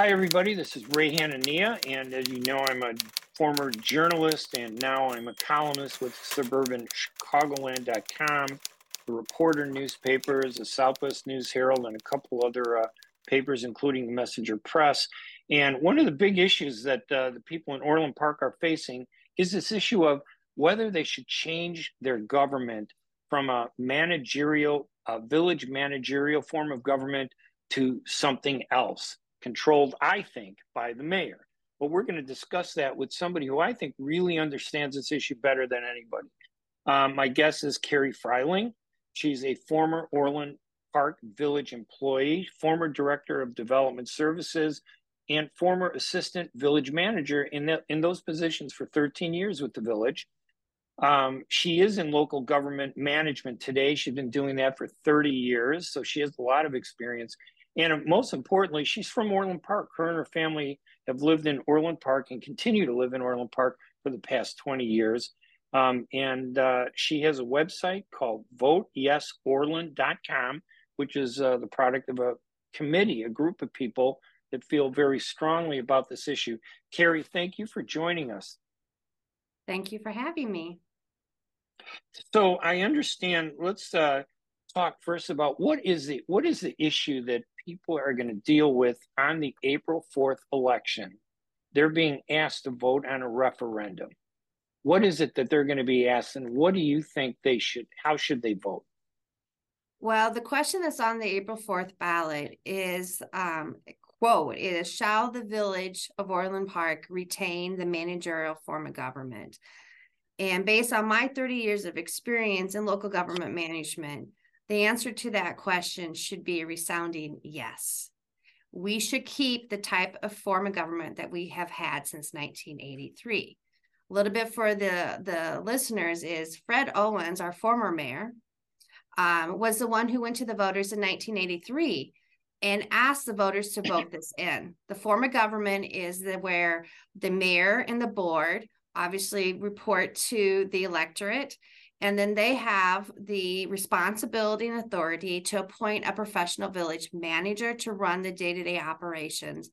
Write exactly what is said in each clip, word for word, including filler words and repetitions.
Hi, everybody. This is Ray Hanania, and as you know, I'm a former journalist, and now I'm a columnist with suburban chicagoland dot com, the Reporter newspapers, the Southwest News Herald, and a couple other uh, papers, including the Messenger Press. And one of the big issues that uh, the people in Orland Park are facing is this issue of whether they should change their government from a managerial, a village managerial form of government to something else, controlled, I think, by the mayor. But we're going to discuss that with somebody who I think really understands this issue better than anybody. Um, my guest is Carrie Freiling. She's a former Orland Park Village employee, former director of development services, and former assistant village manager in, the, in those positions for thirteen years with the village. Um, she is in local government management today. She's been doing that for thirty years, so she has a lot of experience. And most importantly, she's from Orland Park. Her and her family have lived in Orland Park and continue to live in Orland Park for the past twenty years. Um, and uh, she has a website called vote yes orland dot com, which is uh, the product of a committee, a group of people that feel very strongly about this issue. Carrie, thank you for joining us. Thank you for having me. So I understand, let's uh, talk first about what is the what is the issue that people are going to deal with on the April fourth election. They're being asked to vote on a referendum. What is it that they're going to be asked, and what do you think they should, how should they vote? Well, the question that's on the April fourth ballot is, um, quote, it is, shall the village of Orland Park retain the managerial form of government? And based on my thirty years of experience in local government management, the answer to that question should be a resounding yes. We should keep the type of form of government that we have had since nineteen eighty-three. A little bit for the, the listeners is Fred Owens, our former mayor, um, was the one who went to the voters in nineteen eighty-three and asked the voters to vote this in. The form of government is the, where the mayor and the board obviously report to the electorate, and then they have the responsibility and authority to appoint a professional village manager to run the day-to-day operations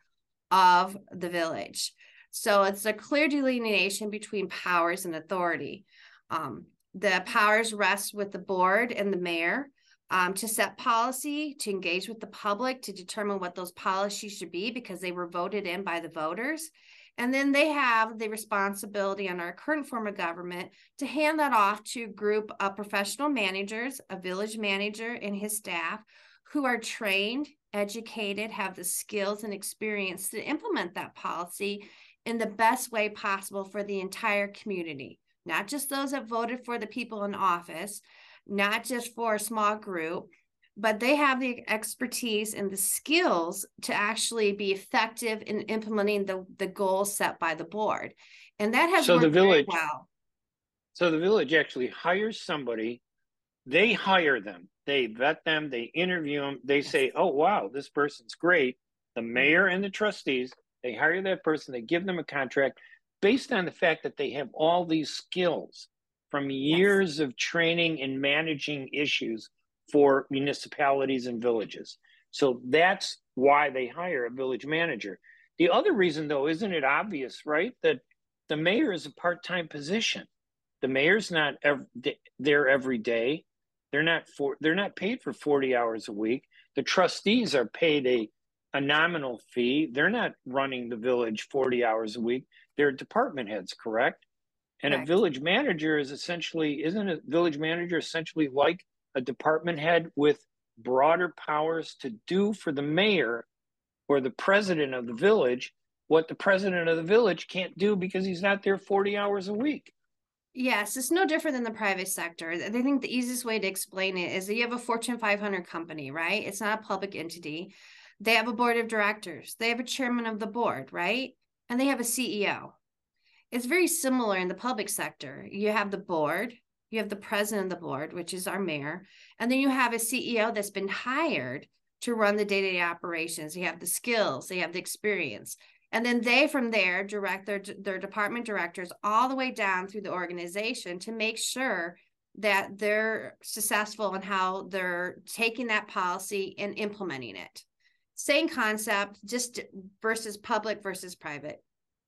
of the village. So it's a clear delineation between powers and authority. Um, the powers rest with the board and the mayor um, to set policy, to engage with the public, to determine what those policies should be because they were voted in by the voters. And then they have the responsibility on our current form of government to hand that off to a group of professional managers, a village manager and his staff who are trained, educated, have the skills and experience to implement that policy in the best way possible for the entire community, not just those that voted for the people in office, not just for a small group, but they have the expertise and the skills to actually be effective in implementing the, the goals set by the board. And that has so worked the village, very well. So the village actually hires somebody, they hire them, they vet them, they interview them, they yes. say, oh, wow, this person's great. The mayor and the trustees, they hire that person, they give them a contract based on the fact that they have all these skills from years yes. of training and managing issues for municipalities and villages. So that's why they hire a village manager. The other reason, though, isn't it obvious, right? That the mayor is a part-time position. The mayor's not ev- there every day. They're not for, they're not paid for forty hours a week. The trustees are paid a, a nominal fee. They're not running the village forty hours a week. They're department heads, correct? And correct. A village manager is essentially, isn't a village manager essentially like a department head with broader powers to do for the mayor or the president of the village what the president of the village can't do because he's not there forty hours a week? Yes, it's no different than the private sector. I think the easiest way to explain it is that you have a Fortune five hundred company, right? It's not a public entity. They have a board of directors. They have a chairman of the board, right? And they have a C E O. It's very similar in the public sector. You have the board, you have the president of the board, which is our mayor, and then you have a C E O that's been hired to run the day-to-day operations. You have the skills, they have the experience. And then they, from there, direct their, their department directors all the way down through the organization to make sure that they're successful in how they're taking that policy and implementing it. Same concept, just versus public versus private.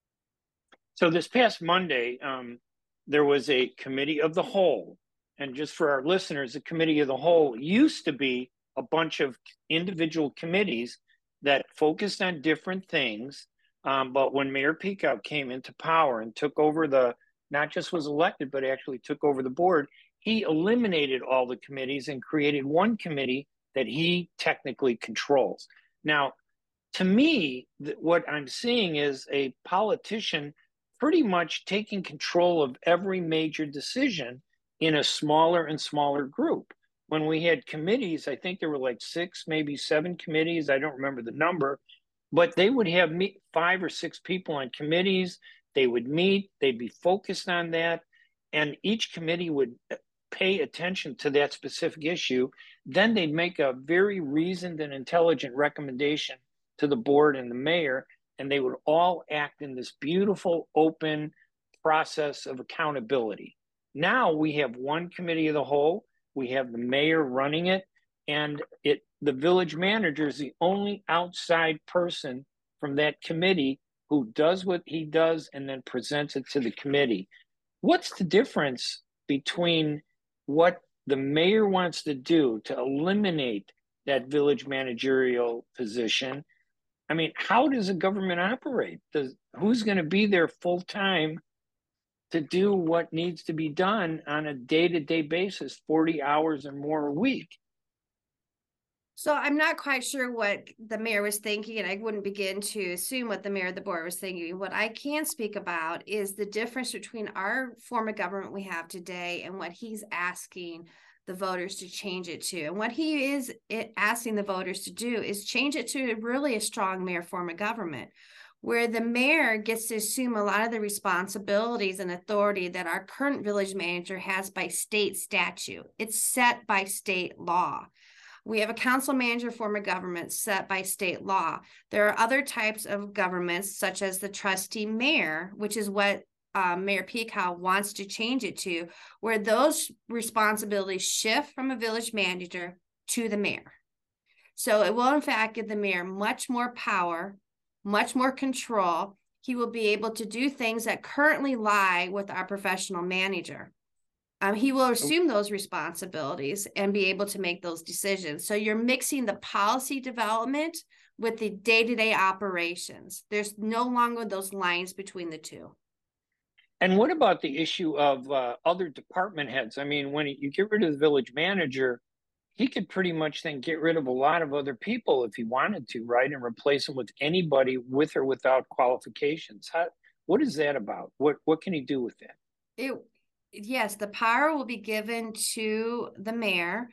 So this past Monday, um, there was a committee of the whole. And just for our listeners, the committee of the whole used to be a bunch of individual committees that focused on different things. Um, but when Mayor Peacock came into power and took over the, not just was elected, but actually took over the board, he eliminated all the committees and created one committee that he technically controls. Now, to me, th- what I'm seeing is a politician pretty much taking control of every major decision in a smaller and smaller group. When we had committees, I think there were like six, maybe seven committees. I don't remember the number, but they would have me, five or six people on committees. They would meet, they'd be focused on that, and each committee would pay attention to that specific issue. Then they'd make a very reasoned and intelligent recommendation to the board and the mayor, and they would all act in this beautiful, open process of accountability. Now we have one committee of the whole, we have the mayor running it, and it the village manager is the only outside person from that committee who does what he does and then presents it to the committee. What's the difference between what the mayor wants to do to eliminate that village managerial position? I mean, how does a government operate? Does who's going to be there full time to do what needs to be done on a day-to-day basis, forty hours or more a week? So I'm not quite sure what the mayor was thinking, and I wouldn't begin to assume what the mayor of the board was thinking. What I can speak about is the difference between our form of government we have today and what he's asking the voters to change it to. And what he is asking the voters to do is change it to really a strong mayor form of government, where the mayor gets to assume a lot of the responsibilities and authority that our current village manager has by state statute. It's set by state law. We have a council manager form of government set by state law. There are other types of governments, such as the trustee mayor, which is what uh, Mayor Peacock wants to change it to, where those responsibilities shift from a village manager to the mayor. So it will, in fact, give the mayor much more power, much more control. He will be able to do things that currently lie with our professional manager. Um, he will assume those responsibilities and be able to make those decisions. So you're mixing the policy development with the day-to-day operations. There's no longer those lines between the two. And what about the issue of uh, other department heads? I mean, when you get rid of the village manager, he could pretty much then get rid of a lot of other people if he wanted to, right? And replace them with anybody with or without qualifications. How, what is that about? What, what can he do with that? It, yes, the power will be given to the mayor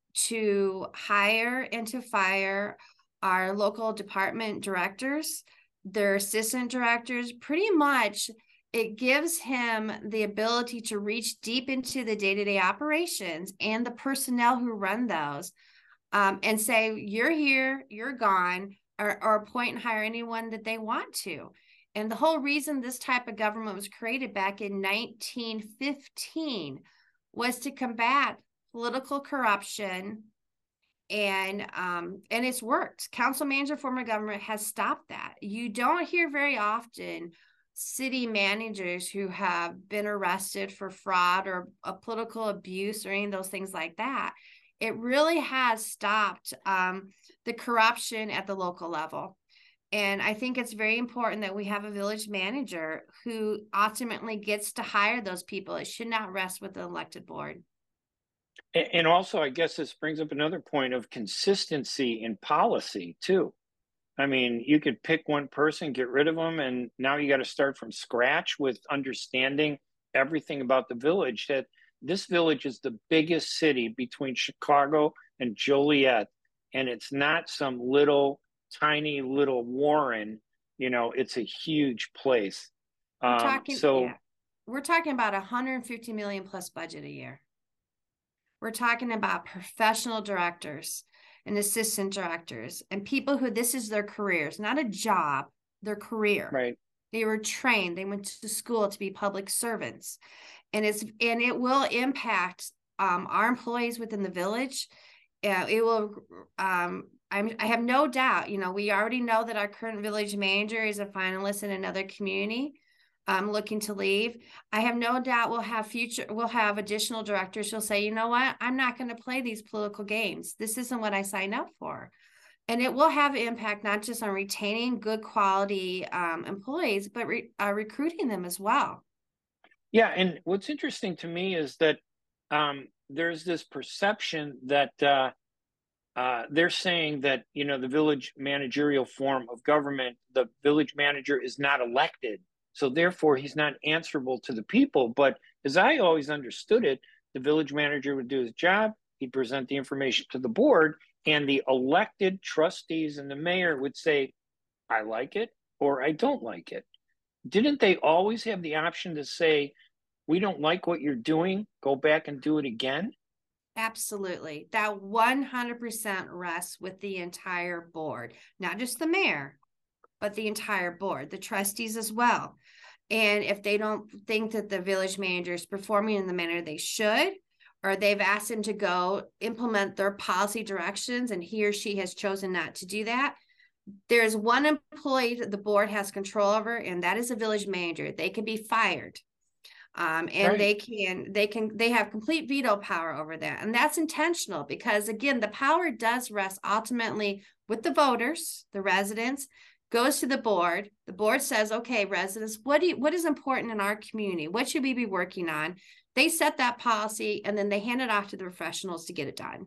to hire and to fire our local department directors, their assistant directors. Pretty much it gives him the ability to reach deep into the day-to-day operations and the personnel who run those, um, and say, you're here, you're gone, or, or appoint and hire anyone that they want to. And the whole reason this type of government was created back in nineteen fifteen was to combat political corruption, and um, and it's worked. Council manager form of government has stopped that. You don't hear very often city managers who have been arrested for fraud or a political abuse or any of those things like that. It really has stopped um, the corruption at the local level. And I think it's very important that we have a village manager who ultimately gets to hire those people. It should not rest with the elected board. And also, I guess this brings up another point of consistency in policy too. I mean, you could pick one person, get rid of them, and now you got to start from scratch with understanding everything about the village. That this village is the biggest city between Chicago and Joliet, and it's not some little tiny little Warren. You know, it's a huge place. We're Um, talking, so yeah, we're talking about one hundred fifty million plus budget a year. We're talking about professional directors and assistant directors and people who this is their careers, not a job, their career. right. They were trained, they went to school to be public servants. And it's and it will impact um, our employees within the village. Uh, it will um, I'm, I have no doubt, you know, we already know that our current village manager is a finalist in another community, um, looking to leave. I have no doubt we'll have future, we'll have additional directors who'll say, you know what, I'm not going to play these political games. This isn't what I signed up for. And it will have impact not just on retaining good quality um, employees, but re uh, recruiting them as well. Yeah, and what's interesting to me is that um, there's this perception that uh, uh, they're saying that, you know, the village managerial form of government, the village manager is not elected, so therefore he's not answerable to the people. But as I always understood it, the village manager would do his job, he'd present the information to the board, and the elected trustees and the mayor would say, I like it or I don't like it. Didn't they always have the option to say, we don't like what you're doing, go back and do it again? Absolutely. That one hundred percent rests with the entire board, not just the mayor, but the entire board, the trustees as well. And if they don't think that the village manager is performing in the manner they should, or they've asked him to go implement their policy directions and he or she has chosen not to do that, there's one employee that the board has control over, and that is a village manager. They can be fired. Um, and right. they can, they can, they have complete veto power over that. And that's intentional because, again, the power does rest ultimately with the voters, the residents, goes to the board. The board says, okay, residents, what do you, what is important in our community? What should we be working on? They set that policy and then they hand it off to the professionals to get it done.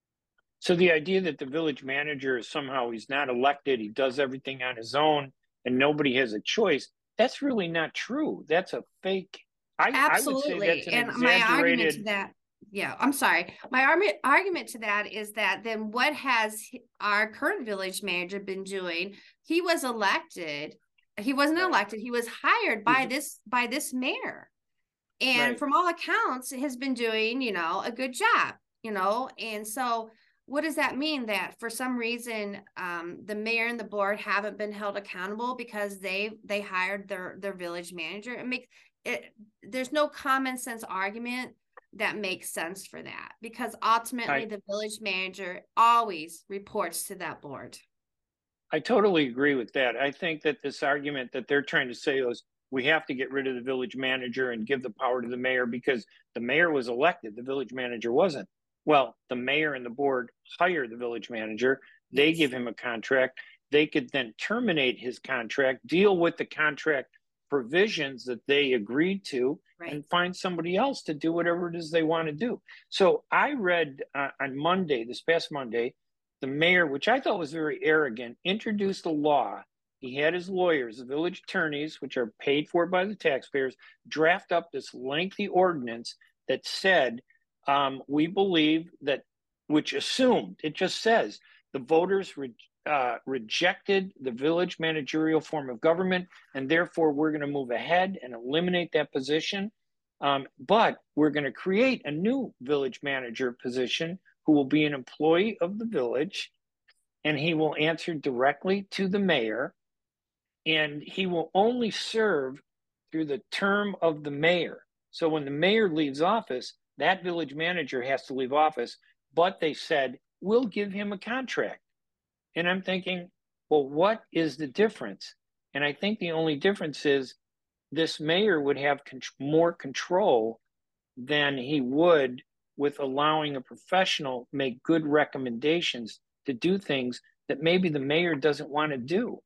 So the idea that the village manager is somehow, he's not elected, he does everything on his own and nobody has a choice, that's really not true. That's a fake. I, Absolutely. I would say that's an and exaggerated... my argument to that, yeah, I'm sorry. My argument argument to that is that then what has our current village manager been doing? He was elected. He wasn't right. elected. He was hired by this by this mayor, and right. from all accounts, has been doing, you know, a good job, you know. And so, what does that mean? That for some reason, um, the mayor and the board haven't been held accountable because they they hired their their village manager? It makes it. There's no common sense argument that makes sense for that, because ultimately I, the village manager always reports to that board. I totally agree with that. I think that this argument that they're trying to say is we have to get rid of the village manager and give the power to the mayor because the mayor was elected, the village manager wasn't. Well, the mayor and the board hire the village manager. They yes. give him a contract. They could then terminate his contract, deal with the contract provisions that they agreed to, right. and find somebody else to do whatever it is they want to do. So I read uh, on Monday, this past Monday, the mayor, which I thought was very arrogant, introduced a law. He had his lawyers, the village attorneys, which are paid for by the taxpayers, draft up this lengthy ordinance that said, um, we believe that, which assumed, it just says, the voters re uh, rejected the village managerial form of government, and therefore we're going to move ahead and eliminate that position. Um, but we're going to create a new village manager position who will be an employee of the village, and he will answer directly to the mayor, and he will only serve through the term of the mayor. So when the mayor leaves office, that village manager has to leave office, but they said, we'll give him a contract. And I'm thinking, well, what is the difference? And I think the only difference is this mayor would have con more control than he would with allowing a professional make good recommendations to do things that maybe the mayor doesn't want to do.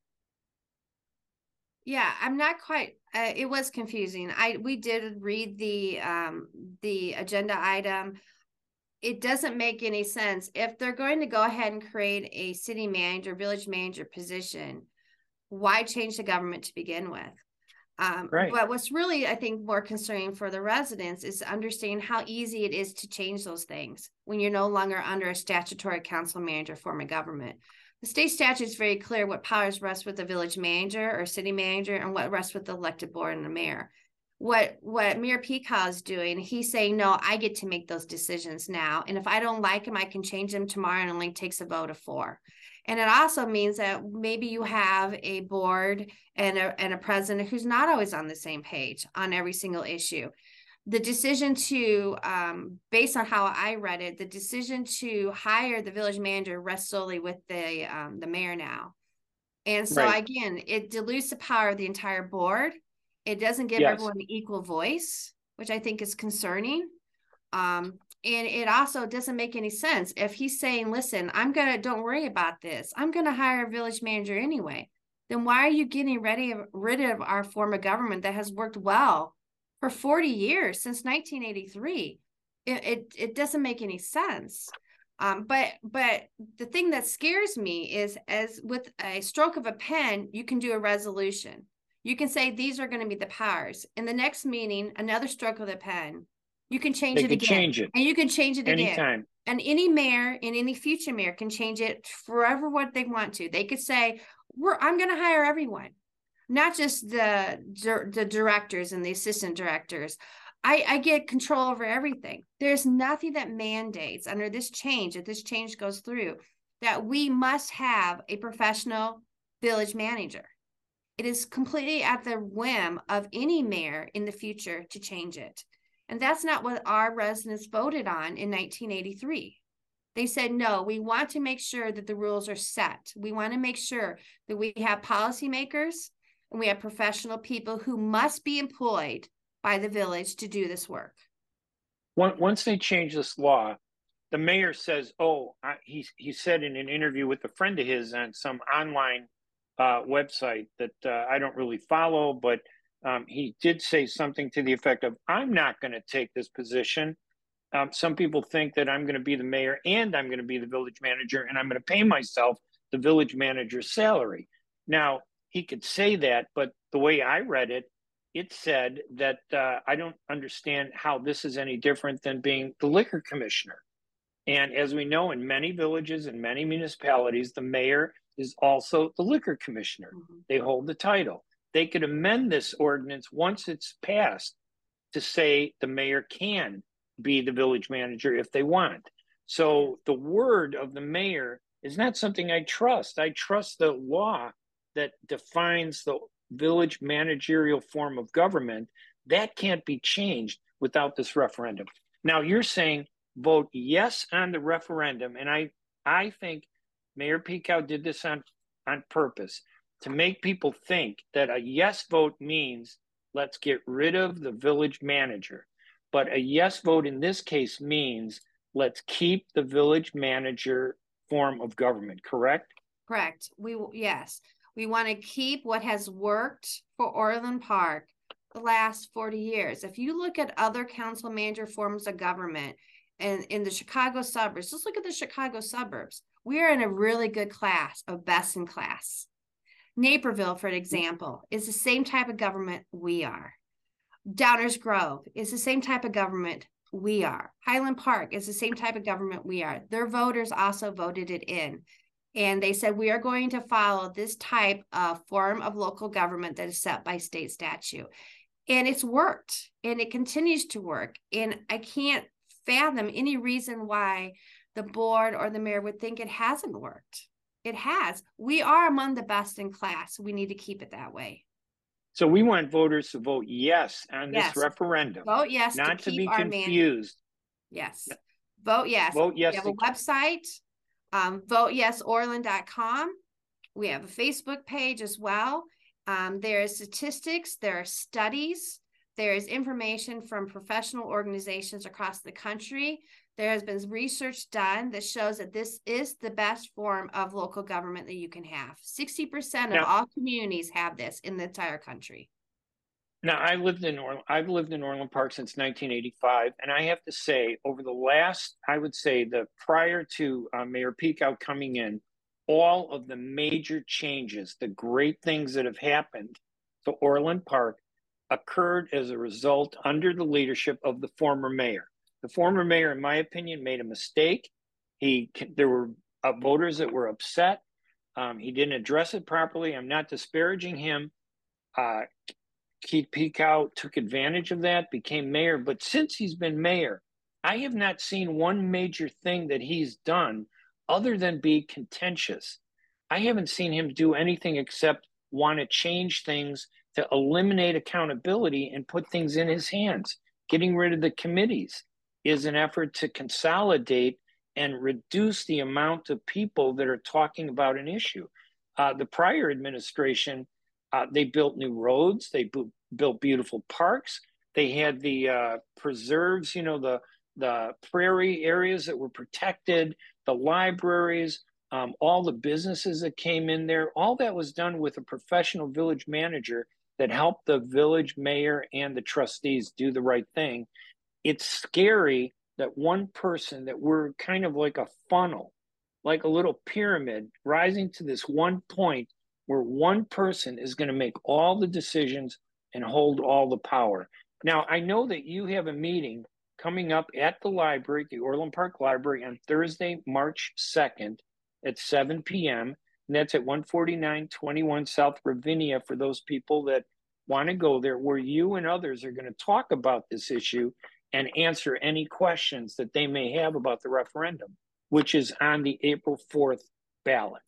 Yeah, I'm not quite, uh, it was confusing. I, we did read the, um, the agenda item. It doesn't make any sense. If they're going to go ahead and create a city manager, village manager position, why change the government to begin with? Um, right. But what's really, I think, more concerning for the residents is understanding how easy it is to change those things when you're no longer under a statutory council manager form of government. The state statute is very clear what powers rest with the village manager or city manager and what rests with the elected board and the mayor. What what Mayor Peacock is doing, he's saying, no, I get to make those decisions now. And if I don't like them, I can change them tomorrow, and it only takes a vote of four. And it also means that maybe you have a board and a, and a president who's not always on the same page on every single issue. the decision to, um, based on how I read it, the decision to hire the village manager rests solely with the um, the mayor now. And so Right. again, it dilutes the power of the entire board. It doesn't give Yes. everyone an equal voice, which I think is concerning. Um, and it also doesn't make any sense if he's saying, listen, I'm gonna, don't worry about this. I'm gonna hire a village manager anyway. Then why are you getting ready, rid of our form of government that has worked well for forty years, since nineteen eighty-three? It, it, it doesn't make any sense. Um, but but the thing that scares me is, as with a stroke of a pen, you can do a resolution. You can say these are going to be the powers. In the next meeting, another stroke of the pen, you can change They it could again, change it and you can change it again. anytime. And any mayor and any future mayor can change it forever what they want to. They could say, "We're I'm going to hire everyone, not just the the directors and the assistant directors. I, I get control over everything." There's nothing that mandates under this change, if this change goes through, that we must have a professional village manager. It is completely at the whim of any mayor in the future to change it. And that's not what our residents voted on in nineteen eighty-three. They said, no, we want to make sure that the rules are set. We want to make sure that we have policymakers and we have professional people who must be employed by the village to do this work. Once they change this law, the mayor says, oh, I, he, he said in an interview with a friend of his on some online uh, website that uh, I don't really follow, but um, he did say something to the effect of, I'm not going to take this position. Um, some people think that I'm going to be the mayor and I'm going to be the village manager and I'm going to pay myself the village manager's salary. Now, he could say that, but the way I read it, it said that uh, I don't understand how this is any different than being the liquor commissioner. And as we know, in many villages and many municipalities, the mayor is also the liquor commissioner. Mm-hmm. They hold the title. They could amend this ordinance once it's passed to say the mayor can be the village manager if they want. So the word of the mayor is not something I trust. I trust the law that defines the village managerial form of government. That can't be changed without this referendum. Now you're saying vote yes on the referendum, and I I think Mayor Pekow did this on on purpose to make people think that a yes vote means let's get rid of the village manager. But a yes vote in this case means let's keep the village manager form of government, correct? Correct. We yes. We want to keep what has worked for Orland Park the last forty years. If you look at other council manager forms of government and in the Chicago suburbs, just look at the Chicago suburbs. We are in a really good class of best in class. Naperville, for example, is the same type of government we are. Downers Grove is the same type of government we are. Highland Park is the same type of government we are. Their voters also voted it in. And they said, we are going to follow this type of form of local government that is set by state statute. And it's worked and it continues to work. And I can't fathom any reason why the board or the mayor would think it hasn't worked. It has. We are among the best in class. We need to keep it that way. So we want voters to vote yes on yes. this referendum. Vote yes. Not to, to be confused. Yes. Vote yes. Vote yes. We have a website, um, vote yes orland dot com. We have a Facebook page as well. Um, there are statistics, there are studies, there is information from professional organizations across the country. There has been research done that shows that this is the best form of local government that you can have. sixty percent of now, all communities have this in the entire country. Now, I lived in Orland, I've lived in Orland Park since nineteen eighty-five, and I have to say, over the last, I would say, the prior to uh, Mayor Pekow coming in, all of the major changes, the great things that have happened to Orland Park occurred as a result under the leadership of the former mayor. The former mayor, in my opinion, made a mistake. He there were uh, voters that were upset. Um, he didn't address it properly. I'm not disparaging him. Uh, Keith Pekow took advantage of that, became mayor. But since he's been mayor, I have not seen one major thing that he's done other than be contentious. I haven't seen him do anything except want to change things to eliminate accountability and put things in his hands. Getting rid of the committees is an effort to consolidate and reduce the amount of people that are talking about an issue. Uh, the prior administration, uh, they built new roads, they bu- built beautiful parks, they had the uh, preserves, you know, the the prairie areas that were protected, the libraries, um, all the businesses that came in there. All that was done with a professional village manager that helped the village mayor and the trustees do the right thing. It's scary that one person, that we're kind of like a funnel, like a little pyramid rising to this one point where one person is going to make all the decisions and hold all the power. Now, I know that you have a meeting coming up at the library, the Orland Park Library, on Thursday, March second at seven p.m. And that's at one forty-nine twenty-one South Ravinia for those people that want to go there, where you and others are going to talk about this issue and answer any questions that they may have about the referendum, which is on the April fourth ballot.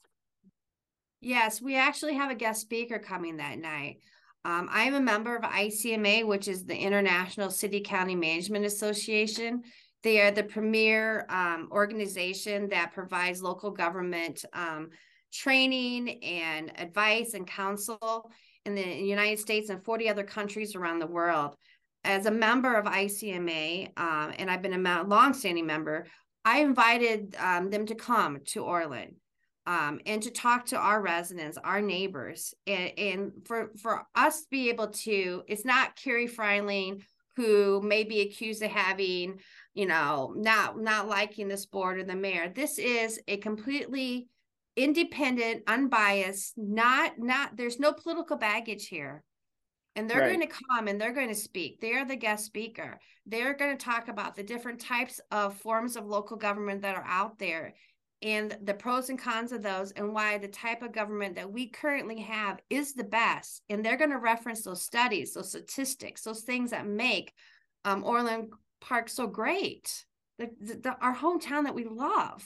Yes, we actually have a guest speaker coming that night. Um, I am a member of I C M A, which is the International City County Management Association. They are the premier um, organization that provides local government um, training and advice and counsel in the United States and forty other countries around the world. As a member of I C M A, um, and I've been a longstanding member, I invited um, them to come to Orland. Um, and to talk to our residents, our neighbors, and, and for, for us to be able to, it's not Carrie Freiling, who may be accused of having, you know, not, not liking this board or the mayor. This is a completely independent, unbiased, not, not, there's no political baggage here. And they're right. going to come and they're going to speak. They are the guest speaker. They're going to talk about the different types of forms of local government that are out there, and the pros and cons of those, and why the type of government that we currently have is the best. And they're going to reference those studies, those statistics, those things that make um, Orland Park so great, the, the, our hometown that we love.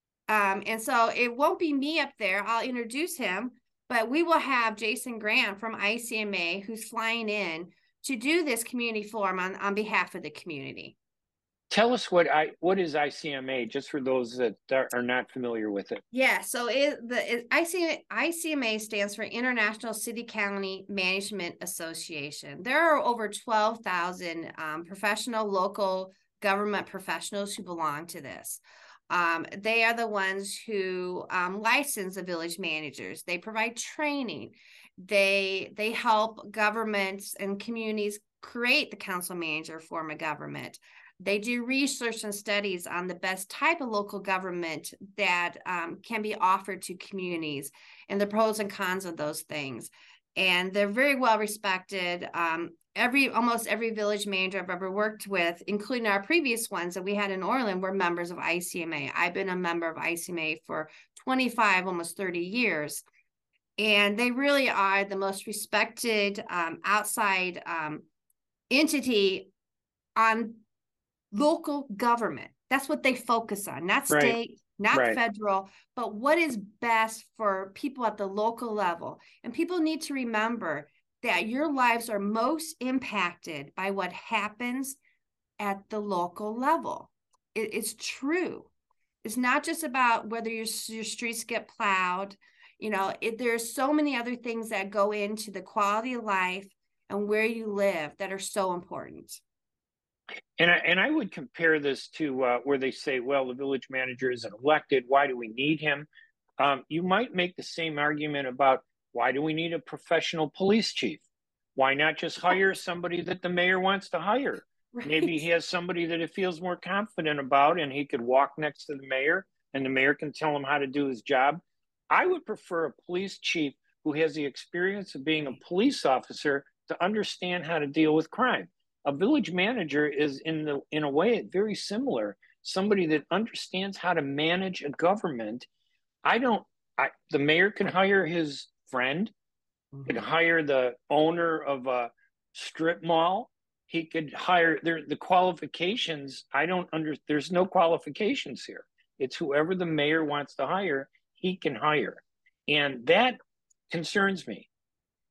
Um, and so it won't be me up there. I'll introduce him, but we will have Jason Grant from I C M A, who's flying in to do this community forum on, on behalf of the community. Tell us what I what is I C M A, just for those that are not familiar with it. Yeah, so it, the it, I C M A stands for International City County Management Association. There are over twelve thousand um, professional local government professionals who belong to this. Um, they are the ones who um, license the village managers. They provide training. They they help governments and communities create the council manager form of government. They do research and studies on the best type of local government that um, can be offered to communities and the pros and cons of those things. And they're very well respected. Um, every almost every village manager I've ever worked with, including our previous ones that we had in Orland, were members of I C M A. I've been a member of I C M A for twenty-five, almost thirty years. And they really are the most respected um, outside um, entity on local government. That's what they focus on, not state, right. not right. federal, but what is best for people at the local level. And people need to remember that your lives are most impacted by what happens at the local level. It, it's true. It's not just about whether your, your streets get plowed. You know, it, there's so many other things that go into the quality of life and where you live that are so important. And I, and I would compare this to uh, where they say, well, the village manager isn't elected. Why do we need him? Um, you might make the same argument about, why do we need a professional police chief? Why not just hire somebody that the mayor wants to hire? Right. Maybe he has somebody that he feels more confident about, and he could walk next to the mayor and the mayor can tell him how to do his job. I would prefer a police chief who has the experience of being a police officer to understand how to deal with crime. A village manager is in the in a way very similar, somebody that understands how to manage a government. I don't, I, the mayor can hire his friend, mm-hmm. can hire the owner of a strip mall. He could hire, there, the qualifications, I don't under, there's no qualifications here. It's whoever the mayor wants to hire, he can hire. And that concerns me.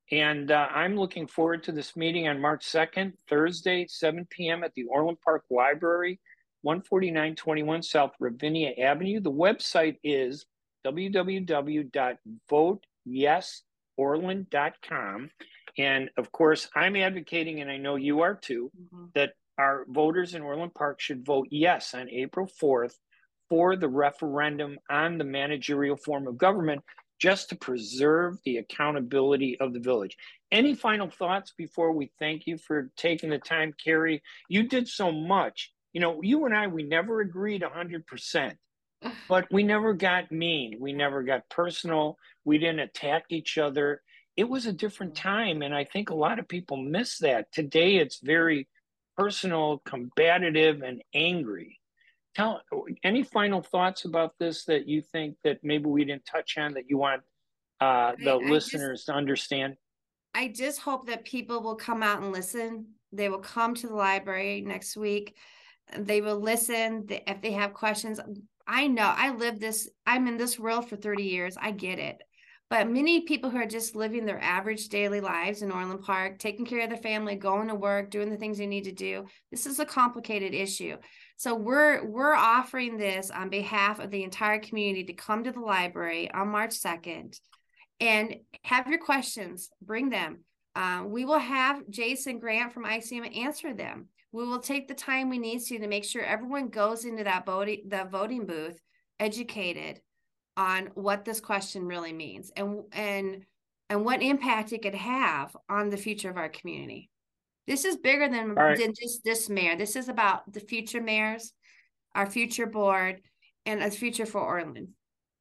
And uh, I'm looking forward to this meeting on March second, Thursday, seven p m at the Orland Park Library, one forty-nine twenty-one South Ravinia Avenue. The website is w w w dot vote yes orland dot com. And of course, I'm advocating, and I know you are too, mm-hmm. that our voters in Orland Park should vote yes on April fourth for the referendum on the managerial form of government, just to preserve the accountability of the village. Any final thoughts before we thank you for taking the time, Carrie? You did so much. You know, you and I, we never agreed one hundred percent, but we never got mean. We never got personal. We didn't attack each other. It was a different time, and I think a lot of people miss that. Today, it's very personal, combative, and angry. Tell any final thoughts about this that you think that maybe we didn't touch on that you want uh, the I, I listeners just, to understand? I just hope that people will come out and listen. They will come to the library next week. They will listen. If they have questions, I know I live this, I'm in this world for thirty years. I get it. But many people who are just living their average daily lives in Orland Park, taking care of their family, going to work, doing the things they need to do, this is a complicated issue. So we're we're offering this on behalf of the entire community to come to the library on March second and have your questions, bring them. Uh, we will have Jason Grant from I C M answer them. We will take the time we need to to make sure everyone goes into that voting, the voting booth educated on what this question really means and and and what impact it could have on the future of our community. This is bigger than, right. than just this mayor. This is about the future mayors, our future board, and a future for Orland.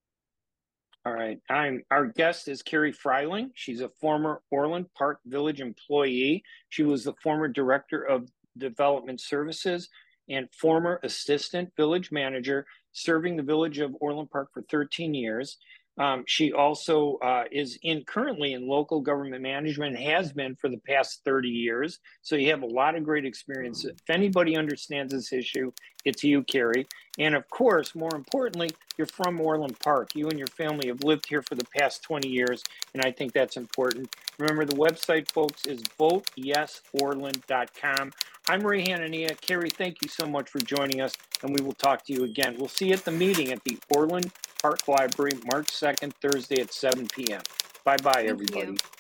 All right. I'm our guest is Carrie Freiling. She's a former Orland Park Village employee. She was the former director of development services and former assistant village manager, serving the village of Orland Park for thirteen years. Um, she also uh, is in currently in local government management, has been for the past thirty years. So you have a lot of great experience. If anybody understands this issue, it's you, Carrie. And of course, more importantly, you're from Orland Park. You and your family have lived here for the past twenty years, and I think that's important. Remember, the website, folks, is vote yes orland dot com. I'm Ray Hanania. Carrie, thank you so much for joining us, and we will talk to you again. We'll see you at the meeting at the Orland Park Library, March second, Thursday at seven p m Bye-bye, everybody. You.